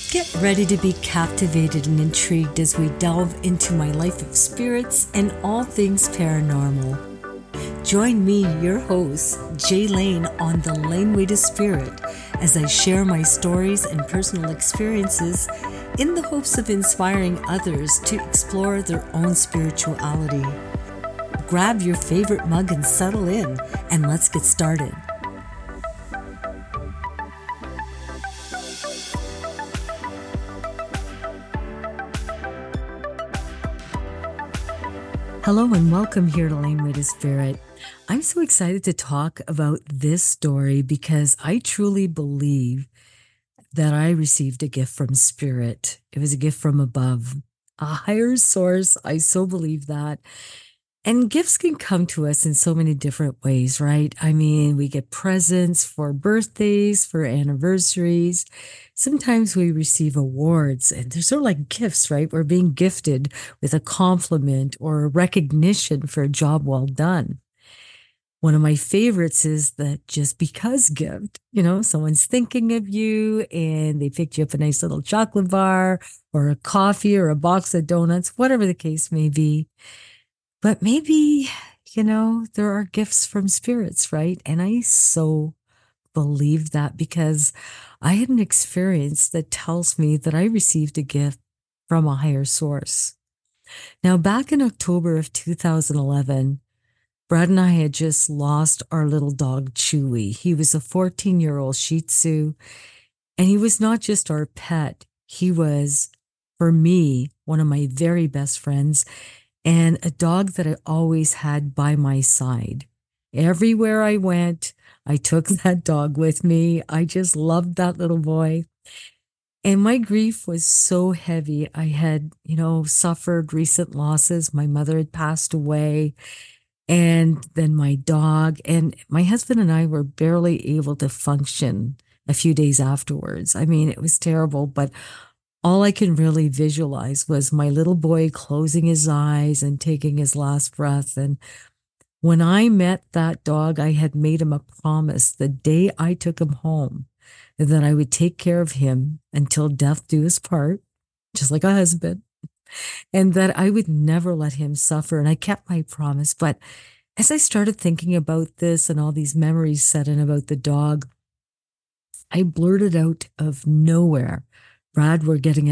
Get ready to be captivated and intrigued as we delve into my life of spirits and all things paranormal. Join me, your host, Jay Lane, on the Laneway to Spirit as I share my stories and personal experiences in the hopes of inspiring others to explore their own spirituality. Grab your favorite mug and settle in, and let's get started. Hello and welcome here to Laneway to Spirit. I'm so excited to talk about this story because I truly believe that I received a gift from Spirit. It was a gift from above, a higher source. I so believe that. And gifts can come to us in so many different ways, right? I mean, we get presents for birthdays, for anniversaries. Sometimes we receive awards, and they're sort of like gifts, right? We're being gifted with a compliment or a recognition for a job well done. One of my favorites is the just because gift. You know, someone's thinking of you and they picked you up a nice little chocolate bar or a coffee or a box of donuts, whatever the case may be. But maybe, there are gifts from spirits, right? And I so believe that because I had an experience that tells me that I received a gift from a higher source. Now, back in October of 2011, Brad and I had just lost our little dog, Chewy. He was a 14-year-old Shih Tzu, and he was not just our pet. He was, for me, one of my very best friends, and a dog that I always had by my side. Everywhere I went, I took that dog with me. I just loved that little boy. And my grief was so heavy. I had, suffered recent losses. My mother had passed away, and then my dog. And my husband and I were barely able to function a few days afterwards. I mean, it was terrible, but all I can really visualize was my little boy closing his eyes and taking his last breath. And when I met that dog, I had made him a promise the day I took him home that I would take care of him until death do us part, just like a husband, and that I would never let him suffer. And I kept my promise. But as I started thinking about this and all these memories set in about the dog, I blurted out of nowhere, Brad, we're getting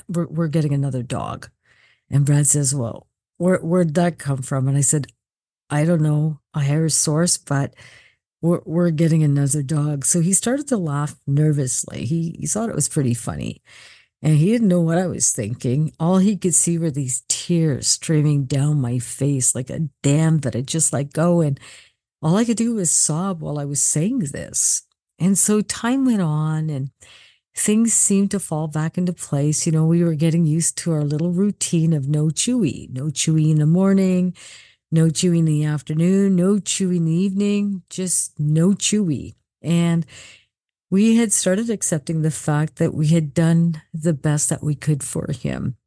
another dog. And Brad says, well, where'd that come from? And I said, I don't know, a higher source, but we're getting another dog. So he started to laugh nervously. He thought it was pretty funny. And he didn't know what I was thinking. All he could see were these tears streaming down my face like a dam that had just let go. And all I could do was sob while I was saying this. And so time went on and things seemed to fall back into place. We were getting used to our little routine of no Chewy in the morning, no Chewy in the afternoon, no Chewy in the evening, just no Chewy. And we had started accepting the fact that we had done the best that we could for him.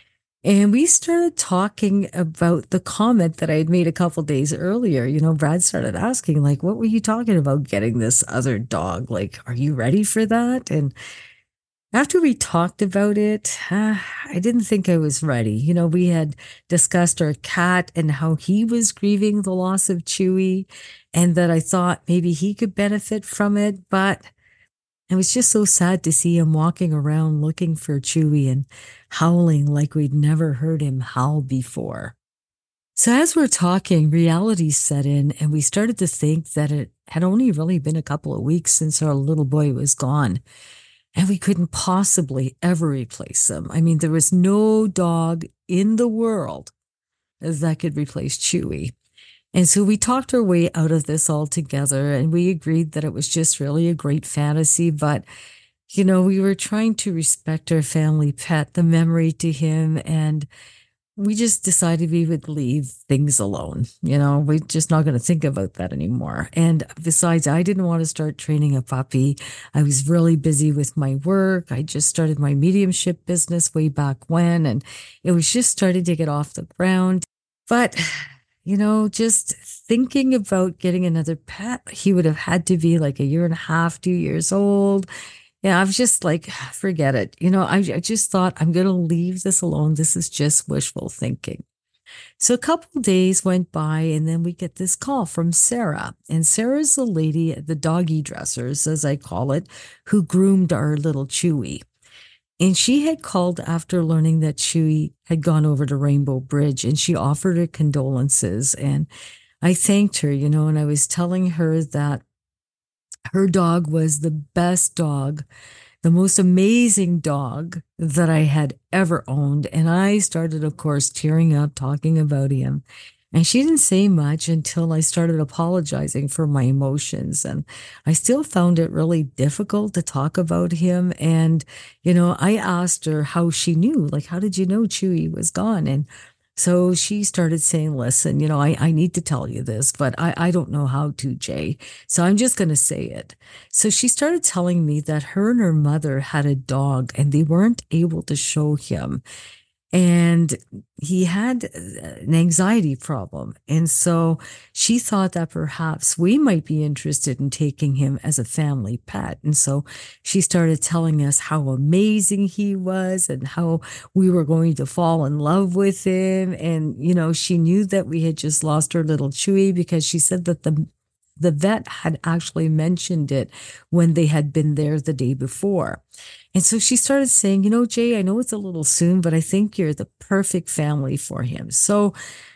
And we started talking about the comment that I had made a couple days earlier. Brad started asking, like, what were you talking about getting this other dog? Like, are you ready for that? And after we talked about it, I didn't think I was ready. We had discussed our cat and how he was grieving the loss of Chewy, and that I thought maybe he could benefit from it. But it was just so sad to see him walking around looking for Chewy and howling like we'd never heard him howl before. So as we're talking, reality set in, and we started to think that it had only really been a couple of weeks since our little boy was gone. And we couldn't possibly ever replace him. I mean, there was no dog in the world that could replace Chewy. And so we talked our way out of this altogether, and we agreed that it was just really a great fantasy. But, we were trying to respect our family pet, the memory to him, and we just decided we would leave things alone. We're just not going to think about that anymore. And besides, I didn't want to start training a puppy. I was really busy with my work. I just started my mediumship business way back when, and it was just starting to get off the ground. But, just thinking about getting another pet, he would have had to be like a year and a half, 2 years old. Yeah, I was just like, forget it. I just thought I'm going to leave this alone. This is just wishful thinking. So a couple days went by, and then we get this call from Sarah. And Sarah's the lady at the doggy dressers, as I call it, who groomed our little Chewy. And she had called after learning that Chewy had gone over to Rainbow Bridge, and she offered her condolences. And I thanked her, and I was telling her that her dog was the best dog, the most amazing dog that I had ever owned. And I started, of course, tearing up, talking about him. And she didn't say much until I started apologizing for my emotions. And I still found it really difficult to talk about him. And, I asked her how she knew, like, how did you know Chewy was gone? And so she started saying, listen, I need to tell you this, but I don't know how to, Jay. So I'm just going to say it. So she started telling me that her and her mother had a dog and they weren't able to show him. And he had an anxiety problem. And so she thought that perhaps we might be interested in taking him as a family pet. And so she started telling us how amazing he was and how we were going to fall in love with him. And, she knew that we had just lost our little Chewy because she said that the vet had actually mentioned it when they had been there the day before. And so she started saying, Jay, I know it's a little soon, but I think you're the perfect family for him. So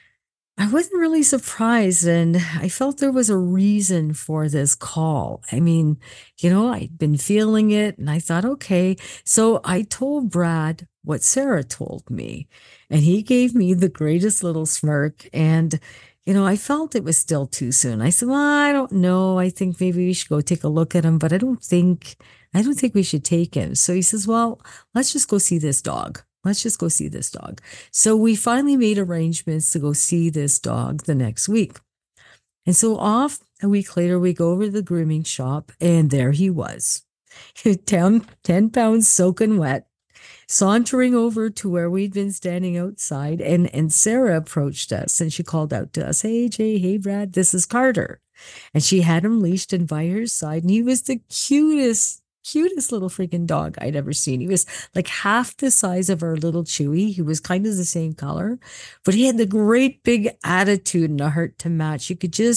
I wasn't really surprised. And I felt there was a reason for this call. I mean, I'd been feeling it and I thought, okay. So I told Brad what Sarah told me, and he gave me the greatest little smirk. And I felt it was still too soon. I said, well, I don't know. I think maybe we should go take a look at him, but I don't think we should take him. So he says, well, let's just go see this dog. Let's just go see this dog. So we finally made arrangements to go see this dog the next week. And so off a week later, we go over to the grooming shop, and there he was, 10 pounds soaking wet, sauntering over to where we'd been standing outside. And Sarah approached us and she called out to us, hey, Jay, hey, Brad, this is Carter. And she had him leashed and by her side. And he was the cutest little freaking dog I'd ever seen. He was like half the size of our little Chewy. He was kind of the same color, but he had the great big attitude and a heart to match.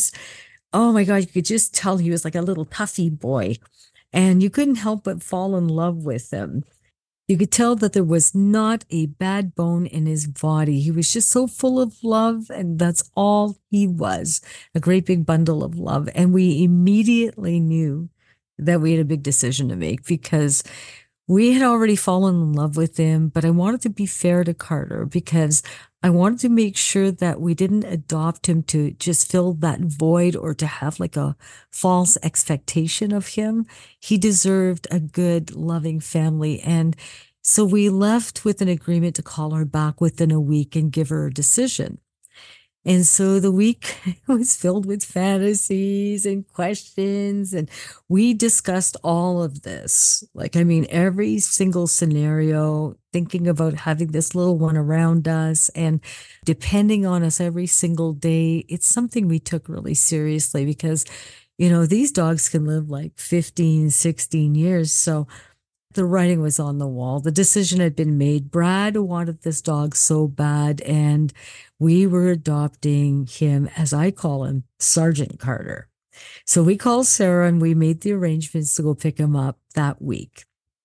Oh my God, you could just tell he was like a little puffy boy. And you couldn't help but fall in love with him. You could tell that there was not a bad bone in his body. He was just so full of love, and that's all he was, a great big bundle of love. And we immediately knew that we had a big decision to make because we had already fallen in love with him, but I wanted to be fair to Carter because I wanted to make sure that we didn't adopt him to just fill that void or to have like a false expectation of him. He deserved a good, loving family. And so we left with an agreement to call her back within a week and give her a decision. And so the week was filled with fantasies and questions. And we discussed all of this. Like, I mean, every single scenario, thinking about having this little one around us and depending on us every single day. It's something we took really seriously because, these dogs can live like 15, 16 years. So the writing was on the wall. The decision had been made. Brad wanted this dog so bad, and we were adopting him, as I call him, Sergeant Carter. So we called Sarah and we made the arrangements to go pick him up that week.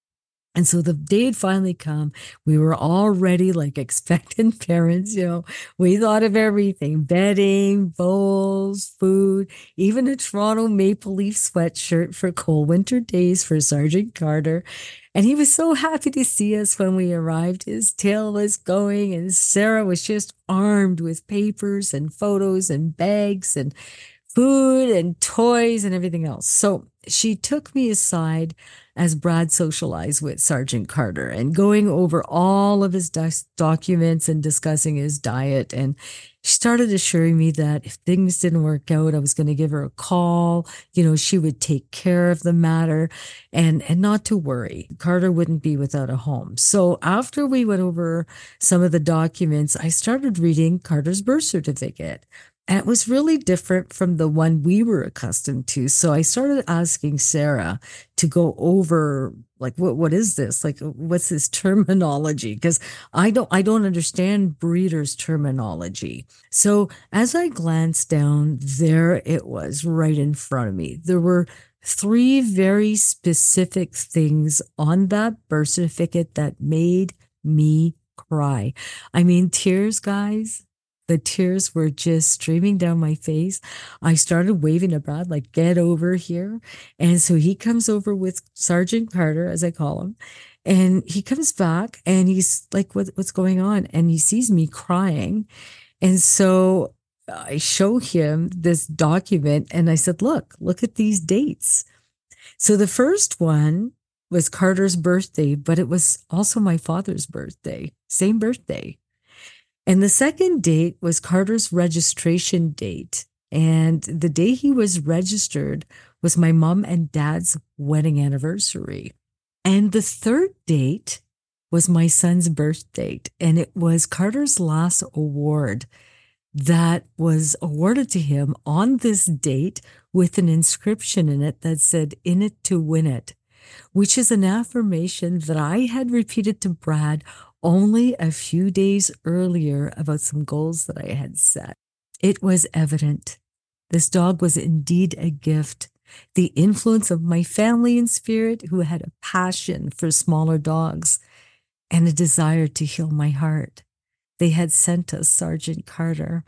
And so the day had finally come. We were all ready, like expectant parents, We thought of everything: bedding, bowls, food, even a Toronto Maple Leaf sweatshirt for cold winter days for Sergeant Carter. And he was so happy to see us when we arrived. His tail was going, and Sarah was just armed with papers and photos and bags and food and toys and everything else. So she took me aside as Brad socialized with Sergeant Carter and going over all of his documents and discussing his diet. And she started assuring me that if things didn't work out, I was going to give her a call. She would take care of the matter and not to worry. Carter wouldn't be without a home. So after we went over some of the documents, I started reading Carter's birth certificate. And it was really different from the one we were accustomed to. So I started asking Sarah to go over, like, what is this? Like, what's this terminology? Because I don't understand breeders' terminology. So as I glanced down, there it was right in front of me. There were three very specific things on that birth certificate that made me cry. I mean, tears, guys. The tears were just streaming down my face. I started waving at Brad, like, get over here. And so he comes over with Sergeant Carter, as I call him. And he comes back and he's like, what's going on? And he sees me crying. And so I show him this document and I said, look at these dates. So the first one was Carter's birthday, but it was also my father's birthday, same birthday. And the second date was Carter's registration date. And the day he was registered was my mom and dad's wedding anniversary. And the third date was my son's birth date. And it was Carter's last award that was awarded to him on this date with an inscription in it that said, "In it to win it," which is an affirmation that I had repeated to Brad only a few days earlier about some goals that I had set. It was evident. This dog was indeed a gift. The influence of my family in spirit, who had a passion for smaller dogs and a desire to heal my heart. They had sent us Sergeant Carter.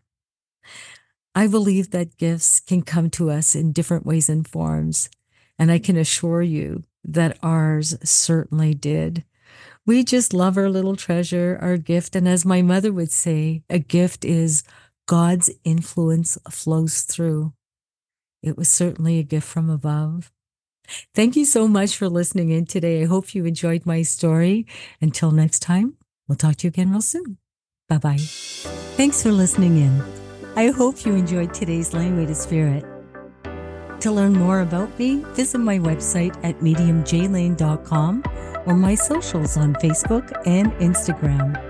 I believe that gifts can come to us in different ways and forms, and I can assure you that ours certainly did. We just love our little treasure, our gift. And as my mother would say, a gift is God's influence flows through. It was certainly a gift from above. Thank you so much for listening in today. I hope you enjoyed my story. Until next time, we'll talk to you again real soon. Bye-bye. Thanks for listening in. I hope you enjoyed today's Laneway to Spirit. To learn more about me, visit my website at mediumjlane.com or my socials on Facebook and Instagram.